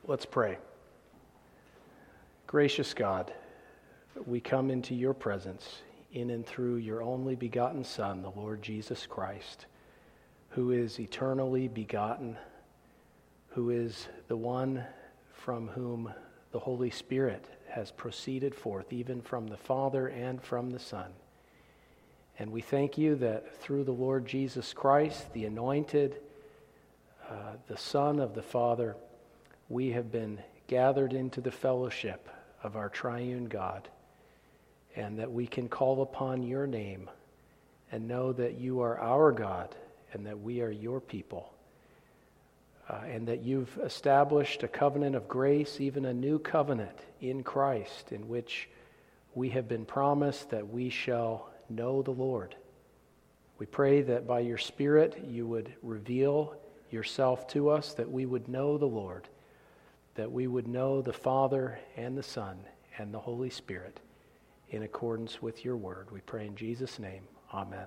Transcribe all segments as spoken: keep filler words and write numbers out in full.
Let's pray. Gracious God, we come into your presence in and through your only begotten Son, the Lord Jesus Christ, who is eternally begotten, who is the one from whom the Holy Spirit has proceeded forth, even from the Father and from the Son. And we thank you that through the Lord Jesus Christ, the anointed, uh, the Son of the Father, we have been gathered into the fellowship of our triune God, and that we can call upon your name and know that you are our God and that we are your people, uh, and that you've established a covenant of grace, even a new covenant in Christ, in which we have been promised that we shall know the Lord. We pray that by your Spirit you would reveal yourself to us, that we would know the Lord, that we would know the Father and the Son and the Holy Spirit in accordance with your word. We pray in Jesus' name. Amen.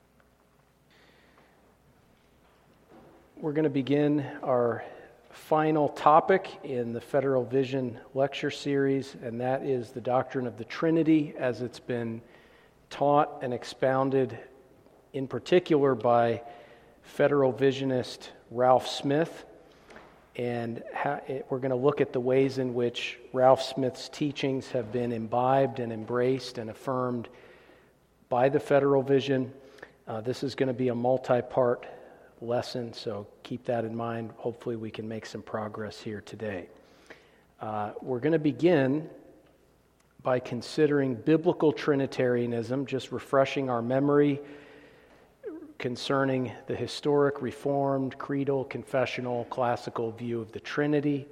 We're going to begin our final topic in the Federal Vision lecture series, and that is the doctrine of the Trinity as it's been taught and expounded in particular by Federal Visionist Ralph Smith. And how, we're going to look at the ways in which Ralph Smith's teachings have been imbibed and embraced and affirmed by the Federal Vision. Uh, this is going to be a multi-part lesson, so keep that in mind. Hopefully we can make some progress here today. Uh, we're going to begin by considering biblical Trinitarianism, just refreshing our memory concerning the historic, Reformed, creedal, confessional, classical view of the Trinity.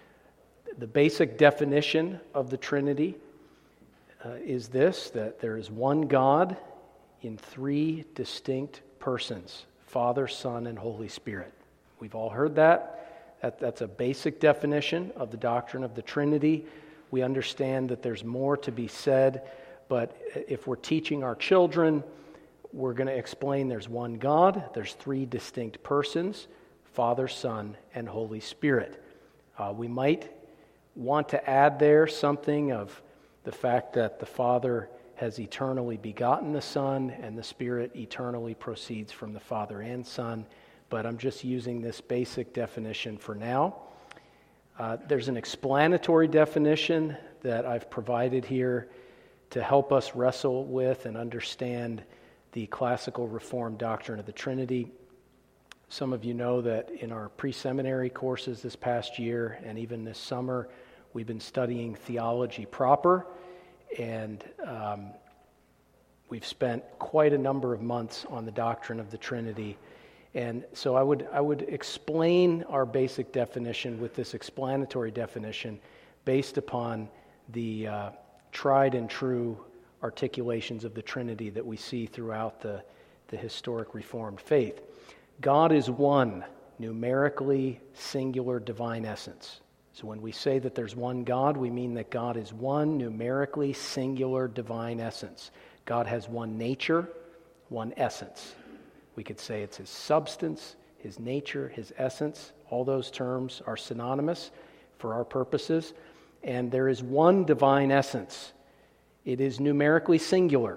The basic definition of the Trinity uh, is this, that there is one God in three distinct persons, Father, Son, and Holy Spirit. We've all heard that. that. That's a basic definition of the doctrine of the Trinity. We understand that there's more to be said, but if we're teaching our children, we're going to explain there's one God, there's three distinct persons, Father, Son, and Holy Spirit. Uh, we might want to add there something of the fact that the Father has eternally begotten the Son, and the Spirit eternally proceeds from the Father and Son, but I'm just using this basic definition for now. Uh, there's an explanatory definition that I've provided here to help us wrestle with and understand the classical Reformed doctrine of the Trinity. Some of you know that in our pre-seminary courses this past year and even this summer, we've been studying theology proper, and um, we've spent quite a number of months on the doctrine of the Trinity. And so I would I would explain our basic definition with this explanatory definition based upon the uh, tried and true articulations of the Trinity that we see throughout the, the historic Reformed faith. God is one, numerically singular divine essence. So when we say that there's one God, we mean that God is one numerically singular divine essence. God has one nature, one essence. We could say it's his substance, his nature, his essence. All those terms are synonymous for our purposes. And there is one divine essence. It is numerically singular.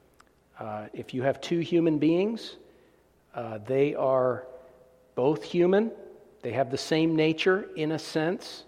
Uh, if you have two human beings, uh, they are both human. They have the same nature in a sense,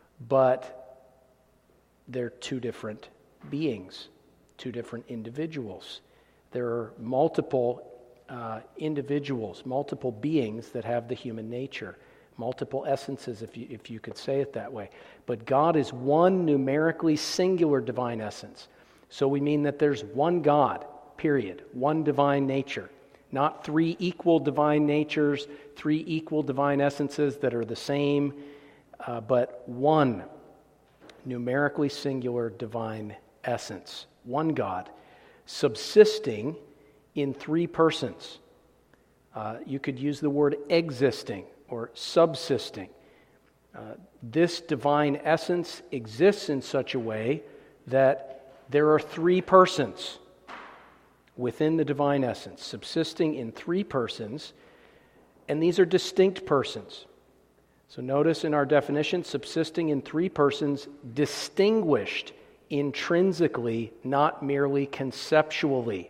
but they're two different beings, two different individuals. There are multiple uh, individuals, multiple beings that have the human nature, multiple essences, if you, if you could say it that way. But God is one numerically singular divine essence. So we mean that there's one God, period, one divine nature, not three equal divine natures, three equal divine essences that are the same, uh, but one numerically singular divine essence, one God, subsisting in three persons. Uh, you could use the word existing or subsisting. Uh, this divine essence exists in such a way that there are three persons within the divine essence, subsisting in three persons, and these are distinct persons. So notice in our definition, subsisting in three persons, distinguished intrinsically, not merely conceptually.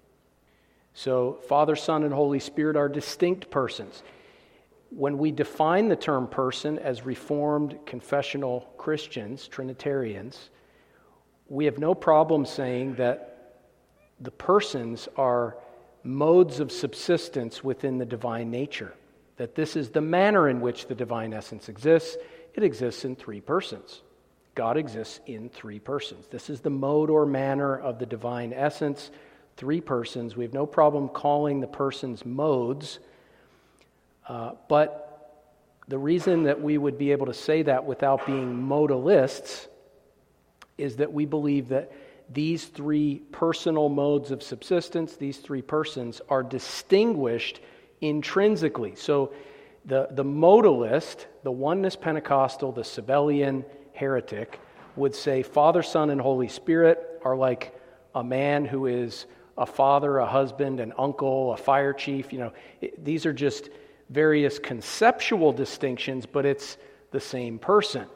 So Father, Son, and Holy Spirit are distinct persons. When we define the term person as Reformed confessional Christians, Trinitarians, we have no problem saying that the persons are modes of subsistence within the divine nature, that this is the manner in which the divine essence exists. It exists in three persons. God exists in three persons. This is the mode or manner of the divine essence, three persons. We have no problem calling the persons modes, uh, but the reason that we would be able to say that without being modalists is that we believe that these three personal modes of subsistence, these three persons, are distinguished intrinsically. So the, the modalist, the oneness Pentecostal, the Sabellian heretic, would say Father, Son, and Holy Spirit are like a man who is a father, a husband, an uncle, a fire chief. You know, it, these are just various conceptual distinctions, but it's the same person.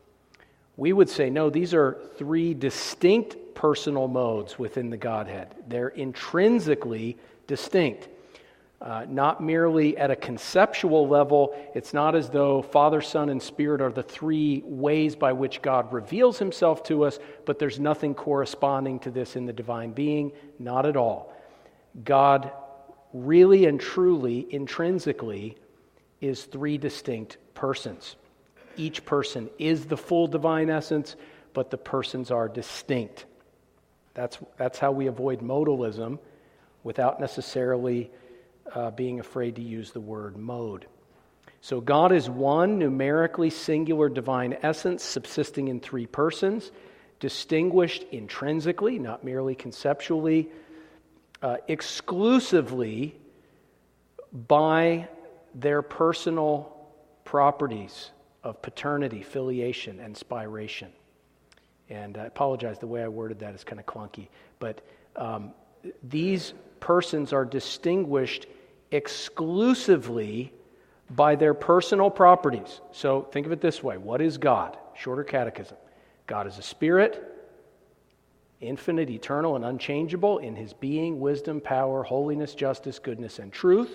We would say, no, these are three distinct personal modes within the Godhead. They're intrinsically distinct. Uh, not merely at a conceptual level. It's not as though Father, Son, and Spirit are the three ways by which God reveals himself to us, but there's nothing corresponding to this in the divine being. Not at all. God really and truly, intrinsically, is three distinct persons. Each person is the full divine essence, but the persons are distinct. That's, that's how we avoid modalism without necessarily uh, being afraid to use the word mode. So God is one numerically singular divine essence subsisting in three persons, distinguished intrinsically, not merely conceptually, uh, exclusively by their personal properties of paternity, filiation, and spiration. And I apologize, the way I worded that is kind of clunky. But um, these persons are distinguished exclusively by their personal properties. So think of it this way. What is God? Shorter catechism. God is a spirit, infinite, eternal, and unchangeable in his being, wisdom, power, holiness, justice, goodness, and truth.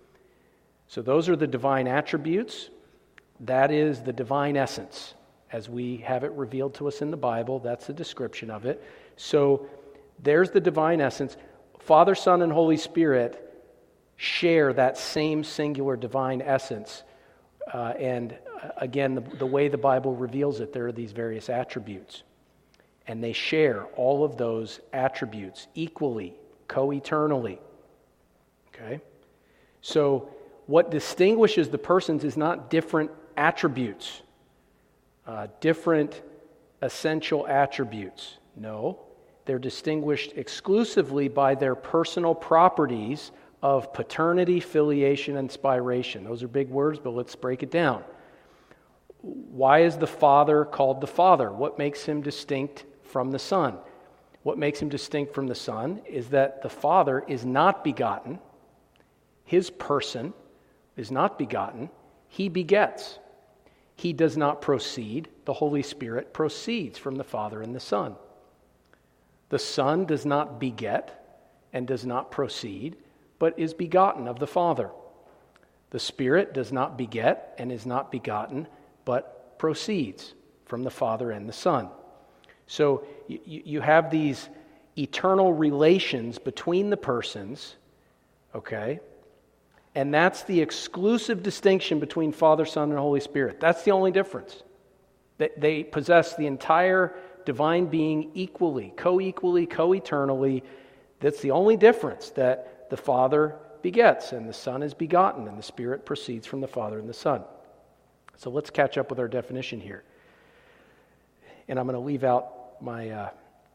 So those are the divine attributes. That is the divine essence, as we have it revealed to us in the Bible. That's a description of it. So there's the divine essence. Father, Son, and Holy Spirit share that same singular divine essence. Uh, and uh, again, the, the way the Bible reveals it, there are these various attributes. And they share all of those attributes equally, co-eternally. Okay? So what distinguishes the persons is not different attributes, uh, different essential attributes. No, they're distinguished exclusively by their personal properties of paternity, filiation, and spiration. Those are big words, but let's break it down. Why is the Father called the Father? What makes him distinct from the Son? What makes him distinct from the Son is that the Father is not begotten. His person is not begotten. He begets. He does not proceed. The Holy Spirit proceeds from the Father and the Son. The Son does not beget and does not proceed, but is begotten of the Father. The Spirit does not beget and is not begotten, but proceeds from the Father and the Son. So you, you have these eternal relations between the persons, okay? And that's the exclusive distinction between Father, Son, and Holy Spirit. That's the only difference. They, they possess the entire divine being equally, co-equally, co-eternally. That's the only difference, that the Father begets and the Son is begotten and the Spirit proceeds from the Father and the Son. So let's catch up with our definition here. And I'm going to leave out my uh,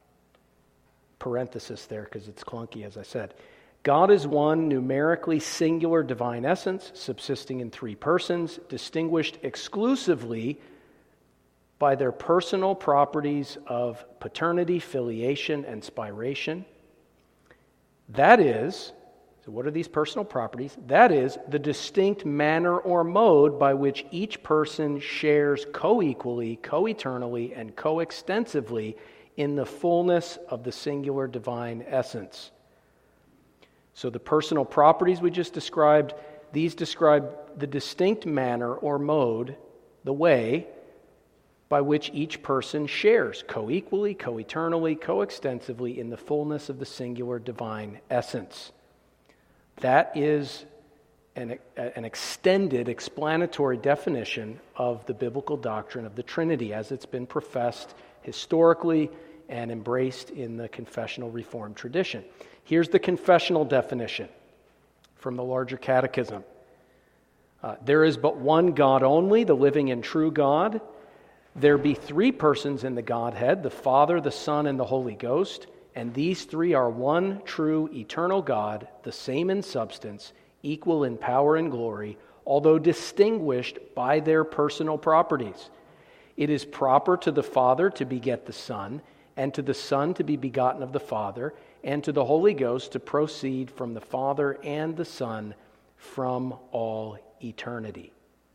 parenthesis there because it's clunky, as I said. God is one numerically singular divine essence, subsisting in three persons, distinguished exclusively by their personal properties of paternity, filiation, and spiration. That is, So what are these personal properties? That is, the distinct manner or mode by which each person shares co-equally, co-eternally, and co-extensively in the fullness of the singular divine essence. So the personal properties we just described, these describe the distinct manner or mode, the way by which each person shares co-equally, co-eternally, co-extensively in the fullness of the singular divine essence. That is an, an extended explanatory definition of the biblical doctrine of the Trinity as it's been professed historically and embraced in the confessional Reformed tradition. Here's the confessional definition from the larger catechism. Uh, there is but one God only, the living and true God. There be three persons in the Godhead, the Father, the Son, and the Holy Ghost, and these three are one true eternal God, the same in substance, equal in power and glory, although distinguished by their personal properties. It is proper to the Father to beget the Son, and to the Son to be begotten of the Father, and to the Holy Ghost to proceed from the Father and the Son from all eternity.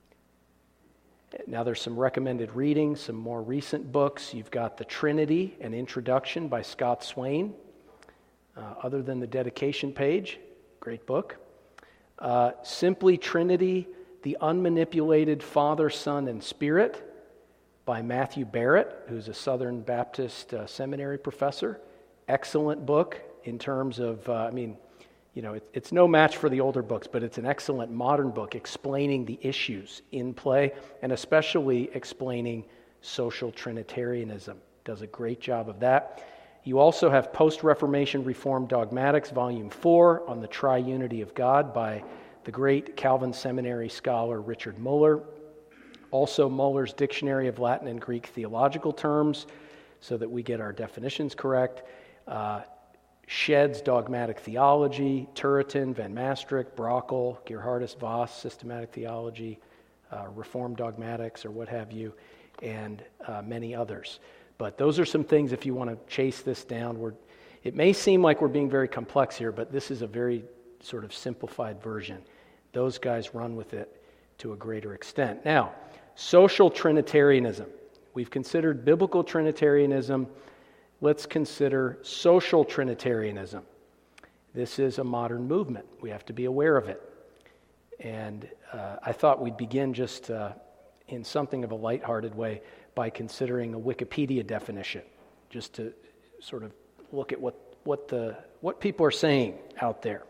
Now there's some recommended reading, some more recent books. You've got The Trinity, an introduction by Scott Swain. Uh, other than the dedication page, great book. Uh, Simply Trinity, The Unmanipulated Father, Son, and Spirit by Matthew Barrett, who's a Southern Baptist uh, seminary professor. Excellent book in terms of, uh, I mean, You know, it, it's no match for the older books, but it's an excellent modern book explaining the issues in play and especially explaining social Trinitarianism. Does a great job of that. You also have Post-Reformation Reformed Dogmatics, Volume four, on the Triunity of God by the great Calvin Seminary scholar Richard Muller. Also Muller's Dictionary of Latin and Greek Theological Terms, so that we get our definitions correct. Uh, Shedd's Dogmatic Theology, Turretin, Van Maastricht, Brockel, Gerhardus Voss, Systematic Theology, uh, Reformed Dogmatics, or what have you, and uh, many others. But those are some things if you want to chase this down. We're, it may seem like we're being very complex here, but this is a very sort of simplified version. Those guys run with it to a greater extent. Now, social Trinitarianism. We've considered biblical Trinitarianism. Let's consider social Trinitarianism. This is a modern movement. We have to be aware of it. And uh, I thought we'd begin just uh, in something of a lighthearted way by considering a Wikipedia definition, just to sort of look at what, what, the, what people are saying out there.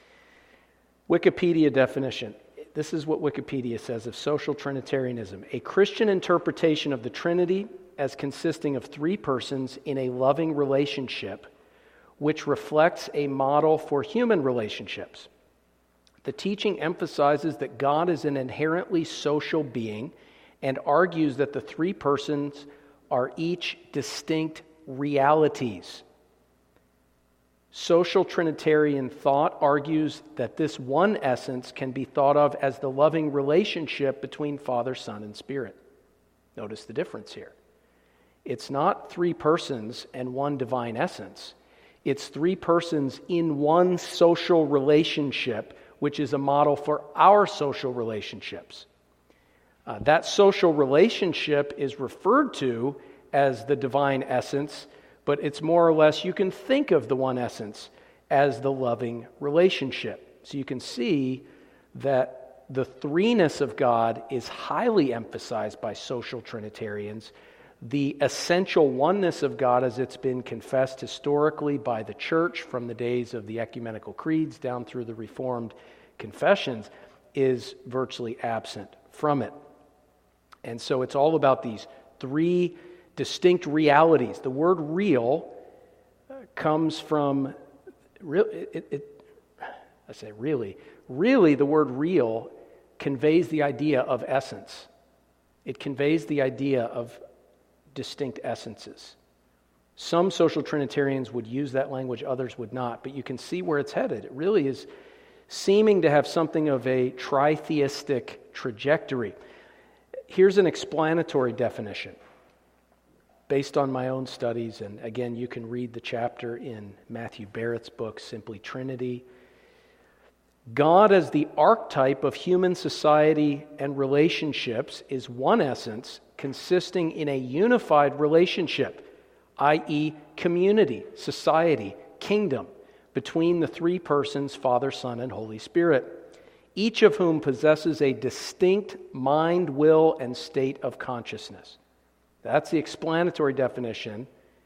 Wikipedia definition. This is what Wikipedia says of social Trinitarianism. A Christian interpretation of the Trinity as consisting of three persons in a loving relationship, which reflects a model for human relationships. The teaching emphasizes that God is an inherently social being and argues that the three persons are each distinct realities. Social Trinitarian thought argues that this one essence can be thought of as the loving relationship between Father, Son, and Spirit. Notice the difference here. It's not three persons and one divine essence. It's three persons in one social relationship, which is a model for our social relationships. Uh, that social relationship is referred to as the divine essence, but it's more or less, you can think of the one essence as the loving relationship. So you can see that the threeness of God is highly emphasized by social Trinitarians. The essential oneness of God, as it's been confessed historically by the church from the days of the ecumenical creeds down through the Reformed confessions, is virtually absent from it. And so it's all about these three distinct realities. The word real comes from, it, it, I say really, really the word real conveys the idea of essence. It conveys the idea of distinct essences. Some social Trinitarians would use that language, others would not, but you can see where it's headed. It really is seeming to have something of a tritheistic trajectory. Here's an explanatory definition based on my own studies, and again, you can read the chapter in Matthew Barrett's book, Simply Trinity. God as the archetype of human society and relationships is one essence consisting in a unified relationship, that is community, society, kingdom, between the three persons, Father, Son, and Holy Spirit, each of whom possesses a distinct mind, will, and state of consciousness. That's the explanatory definition.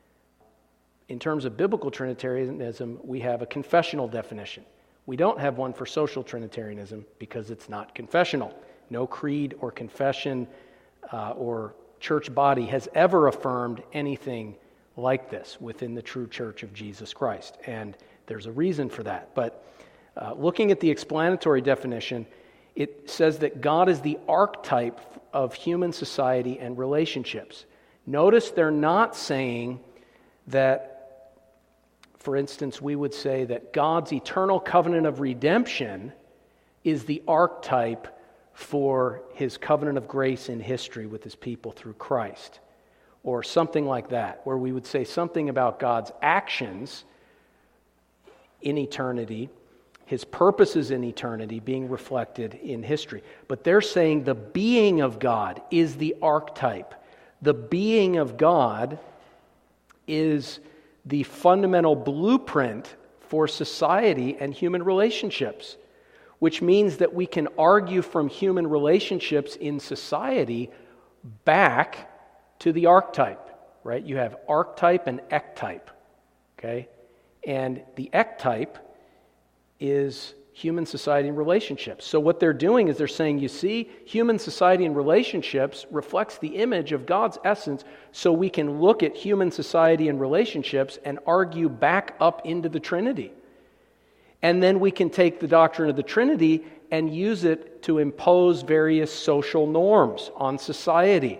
In terms of biblical Trinitarianism, we have a confessional definition. We don't have one for social Trinitarianism because it's not confessional. No creed or confession uh, or church body has ever affirmed anything like this within the true church of Jesus Christ. And there's a reason for that. But uh, looking at the explanatory definition, it says that God is the archetype of human society and relationships. Notice they're not saying that, for instance, we would say that God's eternal covenant of redemption is the archetype for his covenant of grace in history with his people through Christ, or something like that, where we would say something about God's actions in eternity, his purposes in eternity being reflected in history. But they're saying the being of God is the archetype. The being of God is the fundamental blueprint for society and human relationships, which means that we can argue from human relationships in society back to the archetype, right? You have archetype and ectype, okay? And the ectype is human society and relationships. So what they're doing is they're saying, you see, human society and relationships reflects the image of God's essence, so we can look at human society and relationships and argue back up into the Trinity. And then we can take the doctrine of the Trinity and use it to impose various social norms on society.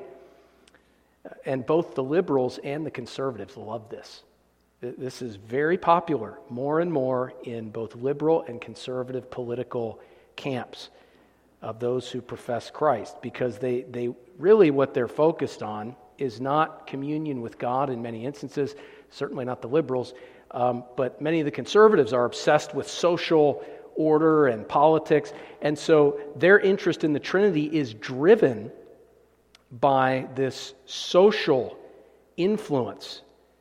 And both the liberals and the conservatives love this. This is very popular, more and more, in both liberal and conservative political camps of those who profess Christ, because they, they really, what they're focused on is not communion with God in many instances, certainly not the liberals, um, but many of the conservatives are obsessed with social order and politics, and so their interest in the Trinity is driven by this social influence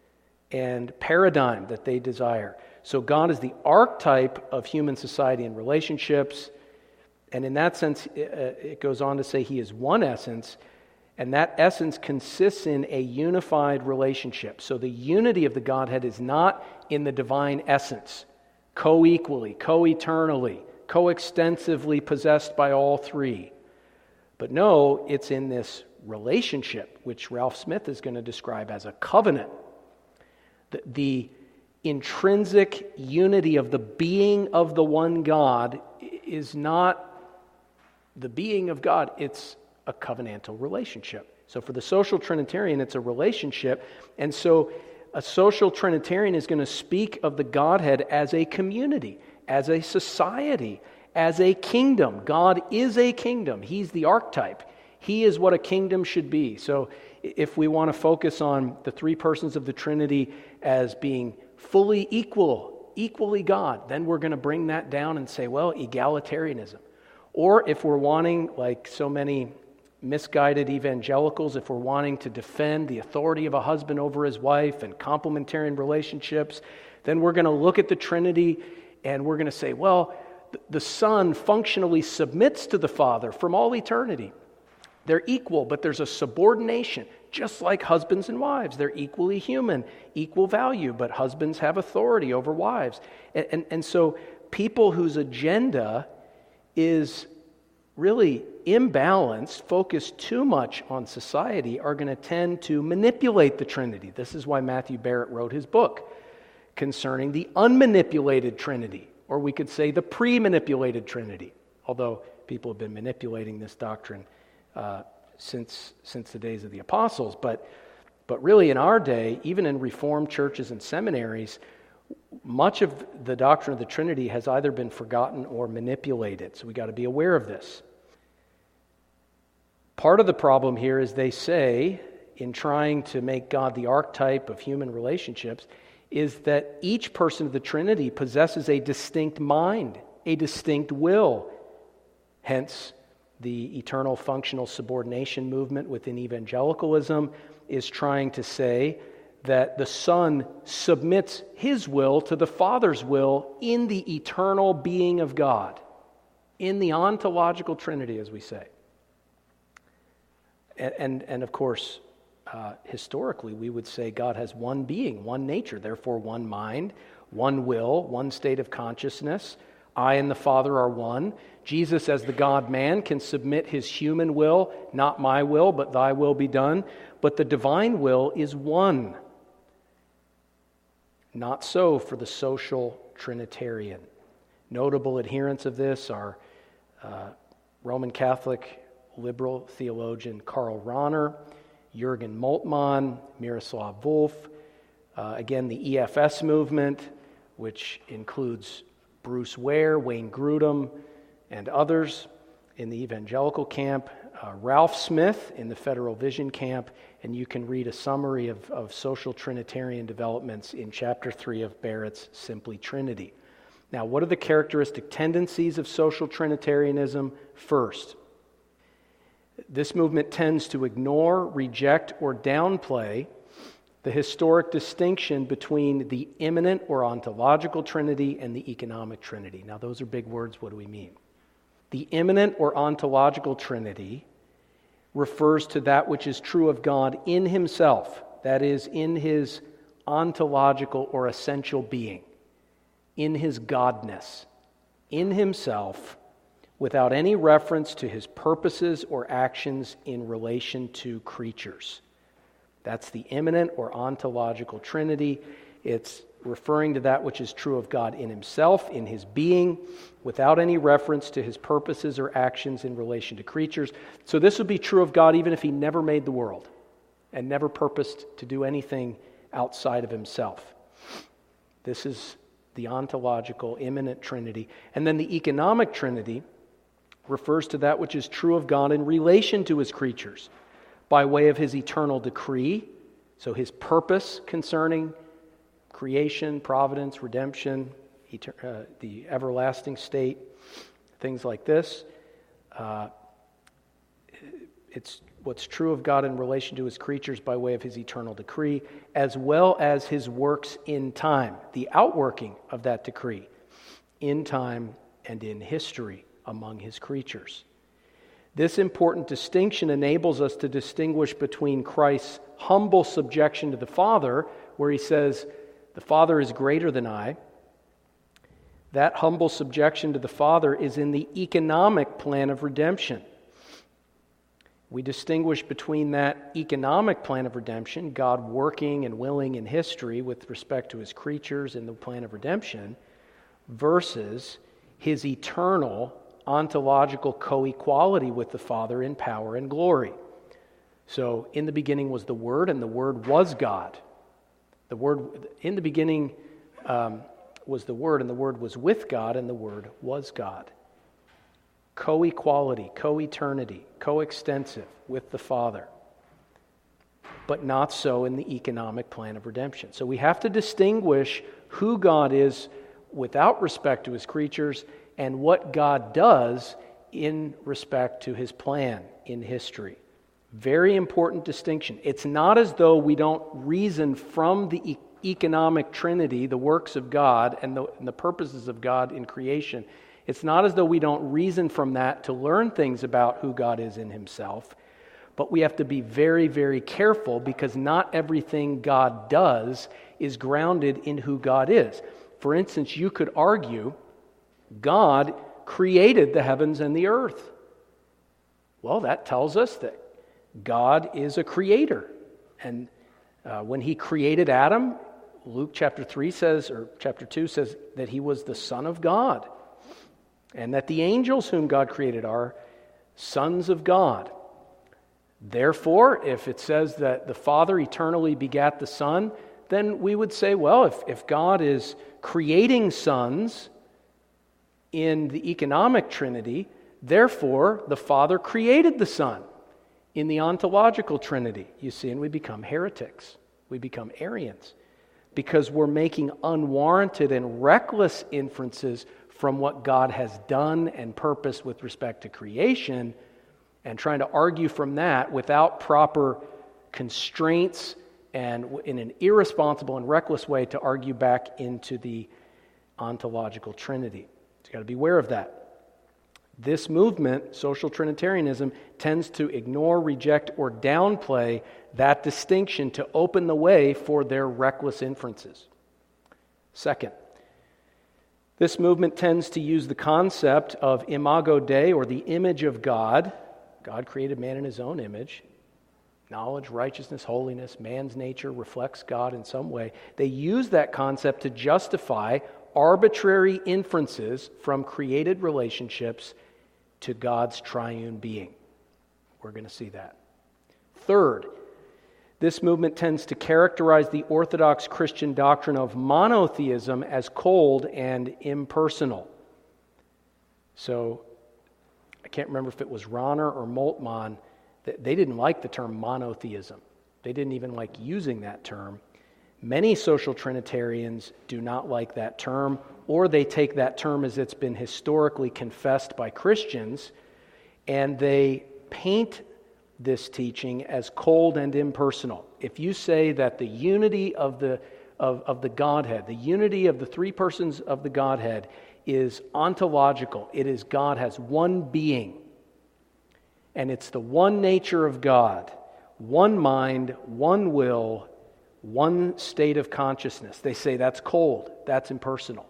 and paradigm that they desire. So God is the archetype of human society and relationships, and in that sense, it goes on to say he is one essence, and that essence consists in a unified relationship. So the unity of the Godhead is not in the divine essence, co-equally, co-eternally, co-extensively possessed by all three. But no, it's in this relationship, which Ralph Smith is going to describe as a covenant. The, the intrinsic unity of the being of the one God is not the being of God, it's a covenantal relationship. So for the social Trinitarian, it's a relationship, and so a social Trinitarian is going to speak of the Godhead as a community, as a society, as a kingdom. God is a kingdom. He's the archetype. He is what a kingdom should be. So if we want to focus on the three persons of the Trinity as being fully equal, equally God, then we're going to bring that down and say, well, egalitarianism. Or if we're wanting, like so many misguided evangelicals, if we're wanting to defend the authority of a husband over his wife and complementarian relationships, then we're going to look at the Trinity and we're going to say, well, the Son functionally submits to the Father from all eternity. They're equal, but there's a subordination, just like husbands and wives. They're equally human, equal value, but husbands have authority over wives. And, and, and so people whose agenda is really imbalanced, focused too much on society, are going to tend to manipulate the Trinity. This is why Matthew Barrett wrote his book concerning the unmanipulated Trinity, or we could say the pre-manipulated Trinity, although people have been manipulating this doctrine Uh, since since the days of the apostles. But but really in our day, even in Reformed churches and seminaries, much of the doctrine of the Trinity has either been forgotten or manipulated. So we got to be aware of this. Part of the problem here is they say, in trying to make God the archetype of human relationships, is that each person of the Trinity possesses a distinct mind a distinct will. Hence, the eternal functional subordination movement within evangelicalism is trying to say that the Son submits His will to the Father's will in the eternal being of God, in the ontological Trinity, as we say. And, and, and of course, uh, historically, we would say God has one being, one nature, therefore one mind, one will, one state of consciousness. I and the Father are one. Jesus, as the God-man, can submit His human will, not my will, but thy will be done. But the divine will is one. Not so for the social Trinitarian. Notable adherents of this are uh, Roman Catholic liberal theologian Karl Rahner, Jürgen Moltmann, Miroslav Volf, uh, again the E F S movement, which includes Bruce Ware, Wayne Grudem, and others in the evangelical camp, uh, Ralph Smith in the Federal Vision camp, and you can read a summary of, of social Trinitarian developments in chapter three of Barrett's Simply Trinity. Now, what are the characteristic tendencies of social Trinitarianism? First, this movement tends to ignore, reject, or downplay the historic distinction between the immanent or ontological Trinity and the economic Trinity. Now, those are big words. What do we mean? The immanent or ontological Trinity refers to that which is true of God in Himself, that is, in His ontological or essential being, in His Godness, in Himself, without any reference to His purposes or actions in relation to creatures. That's the immanent or ontological Trinity. It's referring to that which is true of God in Himself, in His being, without any reference to His purposes or actions in relation to creatures. So this would be true of God even if He never made the world and never purposed to do anything outside of Himself. This is the ontological, immanent Trinity. And then the economic Trinity refers to that which is true of God in relation to His creatures, by way of His eternal decree, so His purpose concerning creation, providence, redemption, etern- uh, the everlasting state, things like this. Uh, it's what's true of God in relation to His creatures by way of His eternal decree, as well as His works in time, the outworking of that decree in time and in history among His creatures. This important distinction enables us to distinguish between Christ's humble subjection to the Father, where He says, the Father is greater than I. That humble subjection to the Father is in the economic plan of redemption. We distinguish between that economic plan of redemption, God working and willing in history with respect to His creatures in the plan of redemption, versus His eternal ontological co-equality with the Father in power and glory. So, in the beginning was the Word, and the Word was God. The Word, in the beginning um, was the Word, and the Word was with God, and the Word was God. Co-equality, co-eternity, co-extensive with the Father. But not so in the economic plan of redemption. So we have to distinguish who God is without respect to His creatures and what God does in respect to His plan in history. Very important distinction. It's not as though we don't reason from the e- economic Trinity, the works of God and the, and the purposes of God in creation. It's not as though we don't reason from that to learn things about who God is in Himself, but we have to be very, very careful because not everything God does is grounded in who God is. For instance, you could argue God created the heavens and the earth. Well, that tells us that God is a creator. And uh, when He created Adam, Luke chapter three says, or chapter two says that he was the Son of God. And that the angels whom God created are sons of God. Therefore, if it says that the Father eternally begat the Son, then we would say, well, if, if God is creating sons in the economic Trinity, therefore the Father created the Son in the ontological Trinity. You see, and we become heretics. We become Arians because we're making unwarranted and reckless inferences from what God has done and purposed with respect to creation, and trying to argue from that without proper constraints and in an irresponsible and reckless way to argue back into the ontological Trinity. So you've got to be aware of that. This movement, social Trinitarianism, tends to ignore, reject, or downplay that distinction to open the way for their reckless inferences. Second, this movement tends to use the concept of imago Dei, or the image of God. God created man in his own image. Knowledge, righteousness, holiness, man's nature reflects God in some way. They use that concept to justify arbitrary inferences from created relationships to God's triune being. We're going to see that. Third, this movement tends to characterize the Orthodox Christian doctrine of monotheism as cold and impersonal. So, I can't remember if it was Rahner or Moltmann, that they didn't like the term monotheism. They didn't even like using that term. Many social Trinitarians do not like that term, or they take that term as it's been historically confessed by Christians, and they paint this teaching as cold and impersonal. If you say that the unity of the of, of the Godhead, the unity of the three persons of the Godhead is ontological, it is God has one being, and it's the one nature of God, one mind, one will, one state of consciousness. They say that's cold, that's impersonal.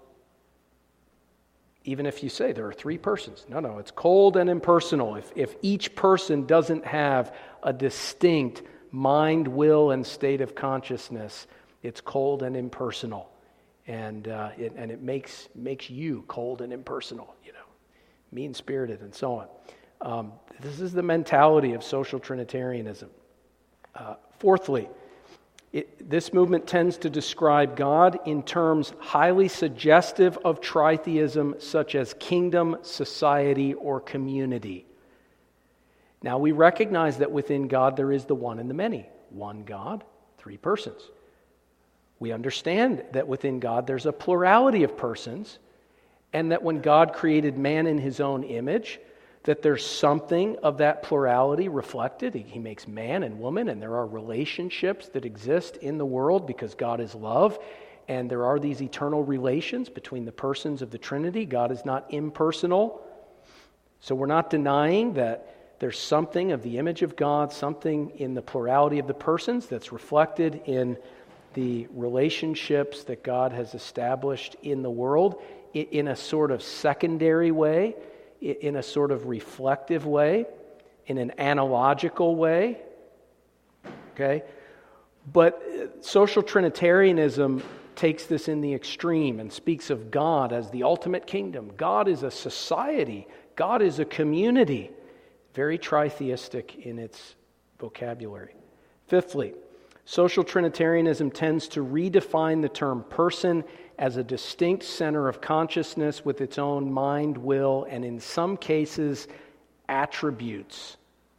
Even if you say there are three persons. No, no, it's cold and impersonal. If, if each person doesn't have a distinct mind, will, and state of consciousness, it's cold and impersonal. And uh, it, and it makes makes you cold and impersonal, you know, mean-spirited and so on. Um, this is the mentality of social Trinitarianism. Uh, fourthly, It, this movement tends to describe God in terms highly suggestive of tritheism, such as kingdom, society, or community. Now, we recognize that within God there is the one and the many. One God, three persons. We understand that within God there's a plurality of persons, and that when God created man in his own image, that there's something of that plurality reflected. He makes man and woman, and there are relationships that exist in the world because God is love, and there are these eternal relations between the persons of the Trinity. God is not impersonal. So we're not denying that there's something of the image of God, something in the plurality of the persons that's reflected in the relationships that God has established in the world in a sort of secondary way, in a sort of reflective way, in an analogical way, okay? But social Trinitarianism takes this in the extreme and speaks of God as the ultimate kingdom. God is a society. God is a community. Very tritheistic in its vocabulary. Fifthly, social Trinitarianism tends to redefine the term person as a distinct center of consciousness with its own mind, will, and in some cases, attributes.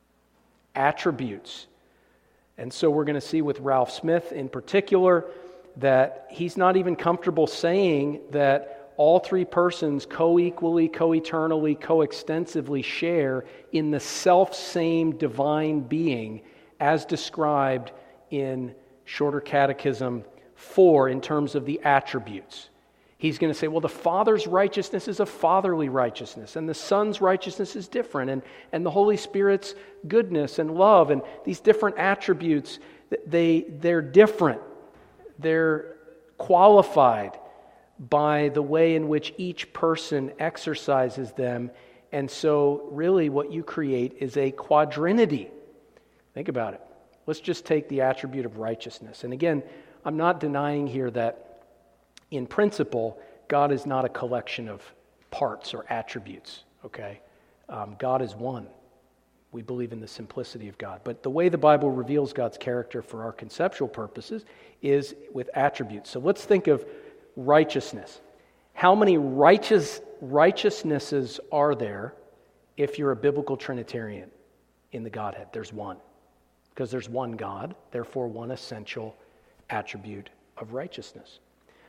Attributes. And so we're going to see with Ralph Smith in particular that he's not even comfortable saying that all three persons co-equally, co-eternally, co-extensively share in the self-same divine being as described in Shorter Catechism four in terms of the attributes. He's going to say, well, the Father's righteousness is a fatherly righteousness, and the Son's righteousness is different, and, and the Holy Spirit's goodness and love, and these different attributes, they, they're different. They're qualified by the way in which each person exercises them, and so really what you create is a quadrinity. Think about it. Let's just take the attribute of righteousness. And again, I'm not denying here that in principle, God is not a collection of parts or attributes, okay? Um, God is one. We believe in the simplicity of God. But the way the Bible reveals God's character for our conceptual purposes is with attributes. So let's think of righteousness. How many righteous righteousnesses are there if you're a biblical Trinitarian in the Godhead? There's one. Because there's one God, therefore one essential attribute of righteousness.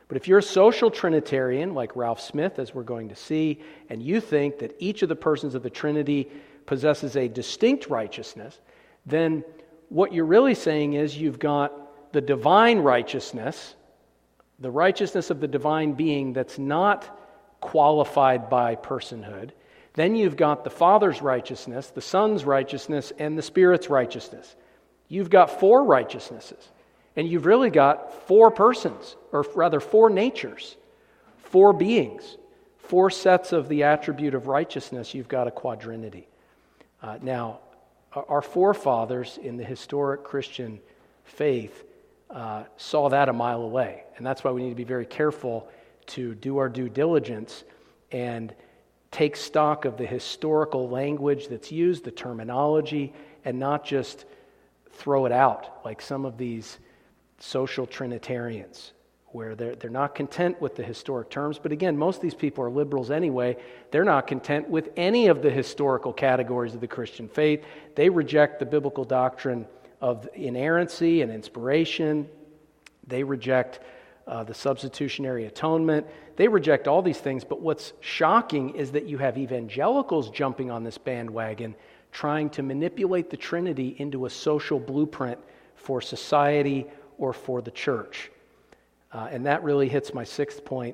But if you're a social Trinitarian, like Ralph Smith, as we're going to see, and you think that each of the persons of the Trinity possesses a distinct righteousness, then what you're really saying is you've got the divine righteousness, the righteousness of the divine being that's not qualified by personhood. Then you've got the Father's righteousness, the Son's righteousness, and the Spirit's righteousness. You've got four righteousnesses. And you've really got four persons, or rather four natures, four beings, four sets of the attribute of righteousness. You've got a quadrinity. Uh, now, our forefathers in the historic Christian faith uh, saw that a mile away. And that's why we need to be very careful to do our due diligence and take stock of the historical language that's used, the terminology, and not just throw it out like some of these social Trinitarians, where they're, they're not content with the historic terms. But again, most of these people are liberals anyway. They're not content with any of the historical categories of the Christian faith. They reject the biblical doctrine of inerrancy and inspiration. They reject uh, the substitutionary atonement. They reject all these things. But what's shocking is that you have evangelicals jumping on this bandwagon, trying to manipulate the Trinity into a social blueprint for society or for the church. Uh, and that really hits my sixth point,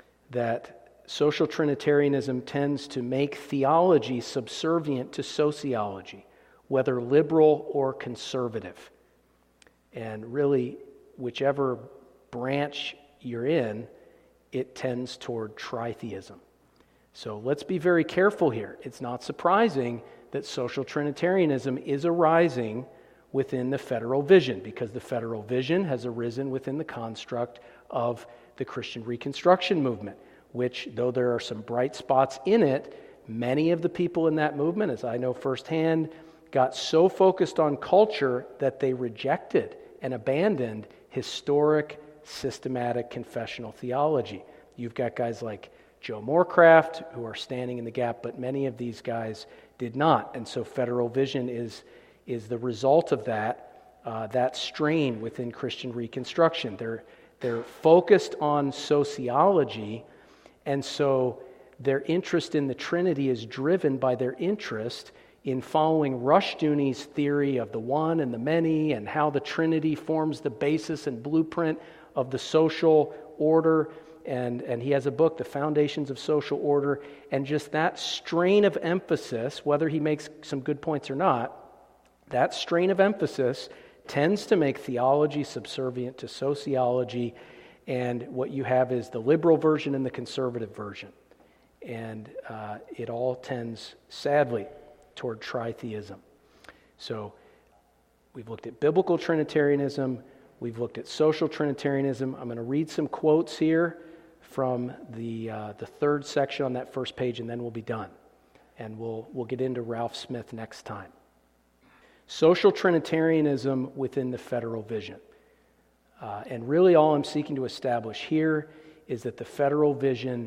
that social Trinitarianism tends to make theology subservient to sociology, whether liberal or conservative. And really, whichever branch you're in, it tends toward tritheism. So let's be very careful here. It's not surprising that social Trinitarianism is arising within the federal vision, because the federal vision has arisen within the construct of the Christian Reconstruction movement, which, though there are some bright spots in it, many of the people in that movement, as I know firsthand, got so focused on culture that they rejected and abandoned historic, systematic confessional theology. You've got guys like Joe Morecraft who are standing in the gap, but many of these guys did not. And so federal vision is is the result of that, uh, that strain within Christian Reconstruction. They're, they're focused on sociology, and so their interest in the Trinity is driven by their interest in following Rushdoony's theory of the one and the many, and how the Trinity forms the basis and blueprint of the social order. And, and he has a book, The Foundations of Social Order, and just that strain of emphasis, whether he makes some good points or not, that strain of emphasis tends to make theology subservient to sociology, and what you have is the liberal version and the conservative version. And uh, it all tends, sadly, toward tritheism. So we've looked at biblical Trinitarianism, we've looked at social Trinitarianism. I'm going to read some quotes here from the uh, the third section on that first page, and then we'll be done. And we'll we'll get into Ralph Smith next time. Social Trinitarianism within the federal vision. Uh, and really all I'm seeking to establish here is that the federal vision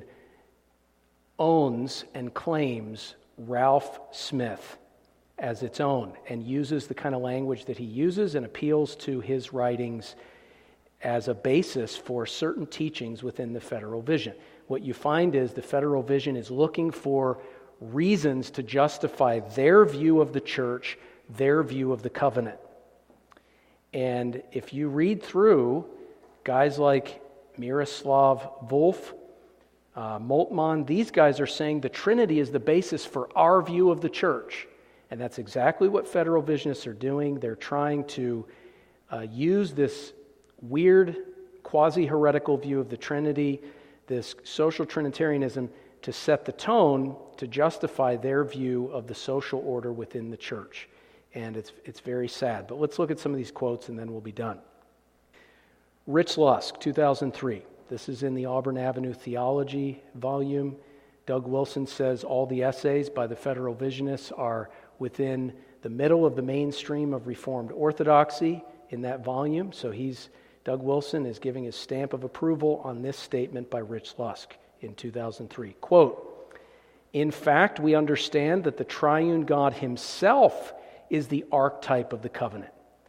owns and claims Ralph Smith as its own, and uses the kind of language that he uses and appeals to his writings as a basis for certain teachings within the federal vision. What you find is the federal vision is looking for reasons to justify their view of the church, their view of the covenant. And if you read through guys like Miroslav Volf, uh, Moltmann, these guys are saying the Trinity is the basis for our view of the church. And that's exactly what federal visionists are doing. They're trying to uh, use this weird, quasi-heretical view of the Trinity, this social Trinitarianism, to set the tone to justify their view of the social order within the church. And it's it's very sad. But let's look at some of these quotes and then we'll be done. Rich Lusk, two thousand three. This is in the Auburn Avenue Theology volume. Doug Wilson says all the essays by the federal visionists are within the middle of the mainstream of Reformed orthodoxy in that volume. So he's Doug Wilson is giving his stamp of approval on this statement by Rich Lusk in two thousand three. Quote, "In fact, we understand that the triune God himself is the archetype of the covenant.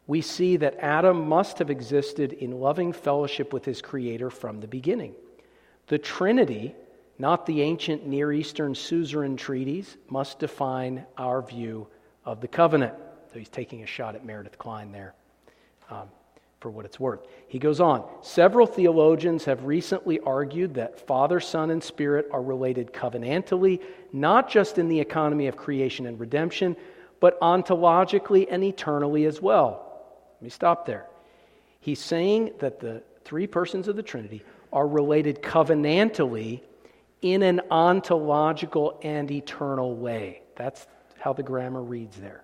we see that Adam must have existed in loving fellowship with his Creator from the beginning. The Trinity, not the ancient Near Eastern suzerain treaties, must define our view of the covenant. So he's taking a shot at Meredith Kline there, um, for what it's worth. He goes on, several theologians have recently argued that Father, Son, and Spirit are related covenantally, not just in the economy of creation and redemption, but ontologically and eternally as well. Let me stop there. He's saying that the three persons of the Trinity are related covenantally in an ontological and eternal way. That's how the grammar reads there.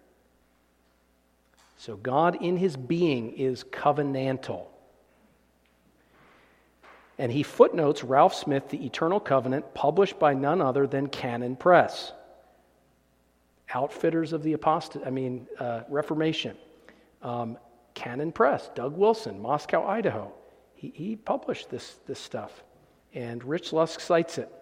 So God in his being is covenantal. And he footnotes Ralph Smith, The Eternal Covenant, published by none other than Canon Press. Outfitters of the apostate, I mean, uh, Reformation. Um, Canon Press, Doug Wilson, Moscow, Idaho. He, he published this, this stuff. And Rich Lusk cites it.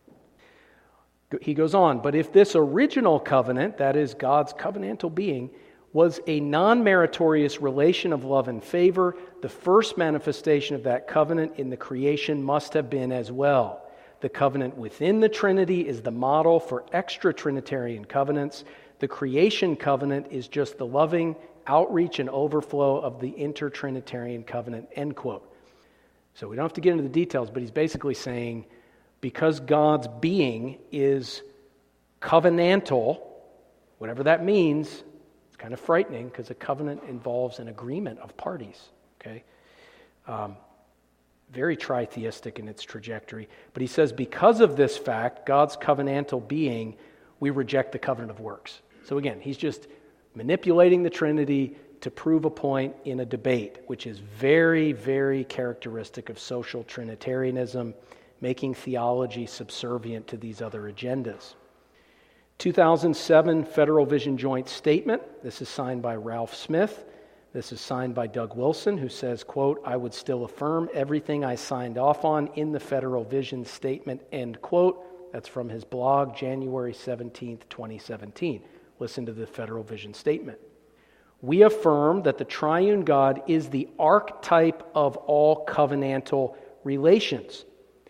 He goes on, but if this original covenant, that is God's covenantal being, was a non-meritorious relation of love and favor, the first manifestation of that covenant in the creation must have been as well. The covenant within the Trinity is the model for extra-Trinitarian covenants. The creation covenant is just the loving outreach and overflow of the inter-Trinitarian covenant, end quote. So we don't have to get into the details, but he's basically saying, because God's being is covenantal, whatever that means, it's kind of frightening because a covenant involves an agreement of parties, okay? Um, very tritheistic in its trajectory. But he says, because of this fact, God's covenantal being, we reject the covenant of works. So again, he's just manipulating the Trinity to prove a point in a debate, which is very, very characteristic of social Trinitarianism, making theology subservient to these other agendas. two thousand seven Federal Vision Joint Statement. This is signed by Ralph Smith. This is signed by Doug Wilson, who says, quote, I would still affirm everything I signed off on in the Federal Vision Statement, end quote. That's from his blog, January seventeenth, twenty seventeen. Listen to the Federal Vision Statement. We affirm that the triune God is the archetype of all covenantal relations.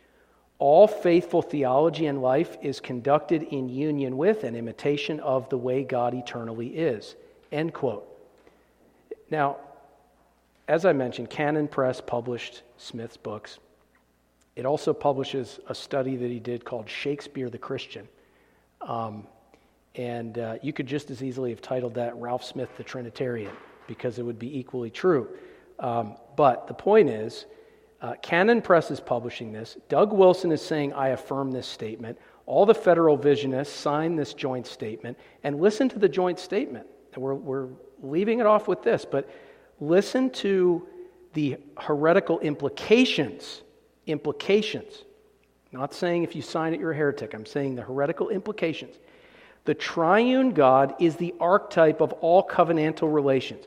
All faithful theology and life is conducted in union with and imitation of the way God eternally is. End quote. Now, as I mentioned, Canon Press published Smith's books. It also publishes a study that he did called Shakespeare the Christian. Um, and uh, you could just as easily have titled that Ralph Smith the Trinitarian, because it would be equally true. Um, but the point is, Uh, Canon Press is publishing this. Doug Wilson is saying, I affirm this statement. All the Federal Visionists sign this joint statement. And listen to the joint statement. And we're, we're leaving it off with this, but listen to the heretical implications. Implications. Not saying if you sign it, you're a heretic. I'm saying the heretical implications. The triune God is the archetype of all covenantal relations.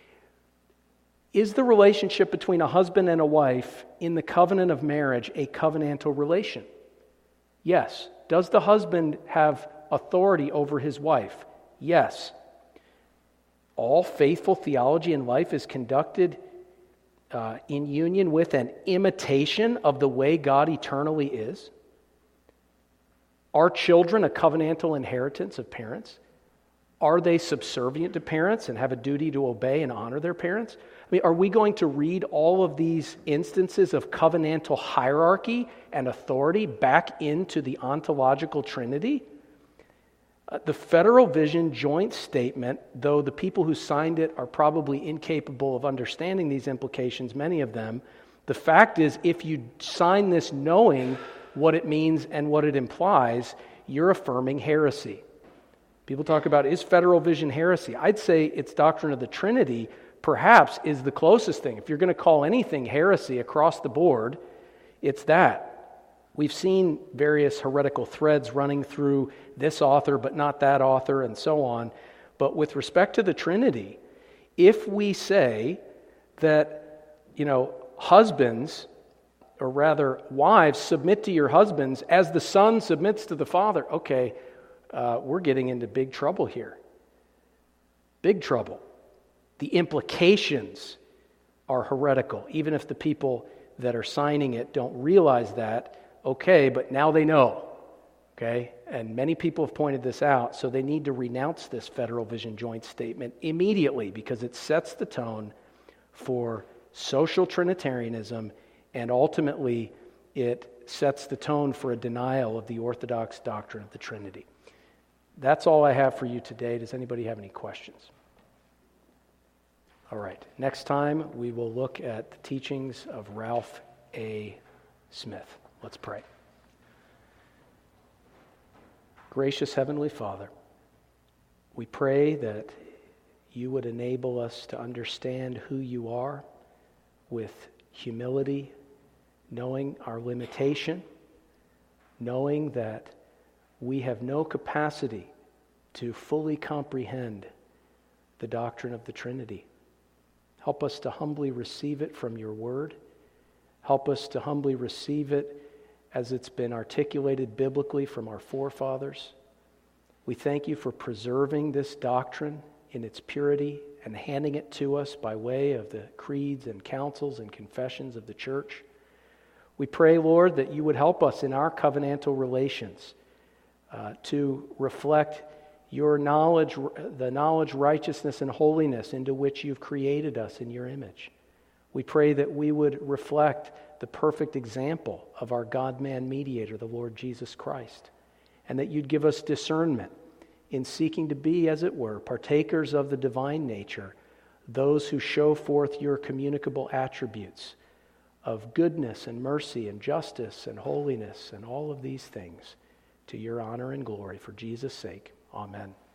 Is the relationship between a husband and a wife in the covenant of marriage a covenantal relation? Yes. Does the husband have authority over his wife? Yes. All faithful theology in life is conducted uh, in union with an imitation of the way God eternally is. Are children a covenantal inheritance of parents? Are they subservient to parents and have a duty to obey and honor their parents? I mean, are we going to read all of these instances of covenantal hierarchy and authority back into the ontological Trinity? Uh, the Federal Vision Joint Statement, though the people who signed it are probably incapable of understanding these implications, many of them, the fact is, if you sign this knowing what it means and what it implies, you're affirming heresy. People talk about, is Federal Vision heresy? I'd say its doctrine of the Trinity perhaps is the closest thing. If you're going to call anything heresy across the board, it's that. We've seen various heretical threads running through this author, but not that author, and so on. But with respect to the Trinity, if we say that, you know, husbands, or rather wives, submit to your husbands as the Son submits to the Father, okay, Uh, we're getting into big trouble here. Big trouble. The implications are heretical. Even if the people that are signing it don't realize that, okay, but now they know. Okay? And many people have pointed this out, so they need to renounce this Federal Vision Joint Statement immediately because it sets the tone for social Trinitarianism, and ultimately it sets the tone for a denial of the Orthodox doctrine of the Trinity. That's all I have for you today. Does anybody have any questions? All right. Next time we will look at the teachings of Ralph A. Smith. Let's pray. Gracious Heavenly Father, we pray that you would enable us to understand who you are with humility, knowing our limitation, knowing that we have no capacity to fully comprehend the doctrine of the Trinity. Help us to humbly receive it from your word. Help us to humbly receive it as it's been articulated biblically from our forefathers. We thank you for preserving this doctrine in its purity and handing it to us by way of the creeds and councils and confessions of the church. We pray, Lord, that you would help us in our covenantal relations uh, to reflect your knowledge, the knowledge, righteousness, and holiness into which you've created us in your image. We pray that we would reflect the perfect example of our God-man mediator, the Lord Jesus Christ, and that you'd give us discernment in seeking to be, as it were, partakers of the divine nature, those who show forth your communicable attributes of goodness and mercy and justice and holiness and all of these things to your honor and glory. For Jesus' sake, amen.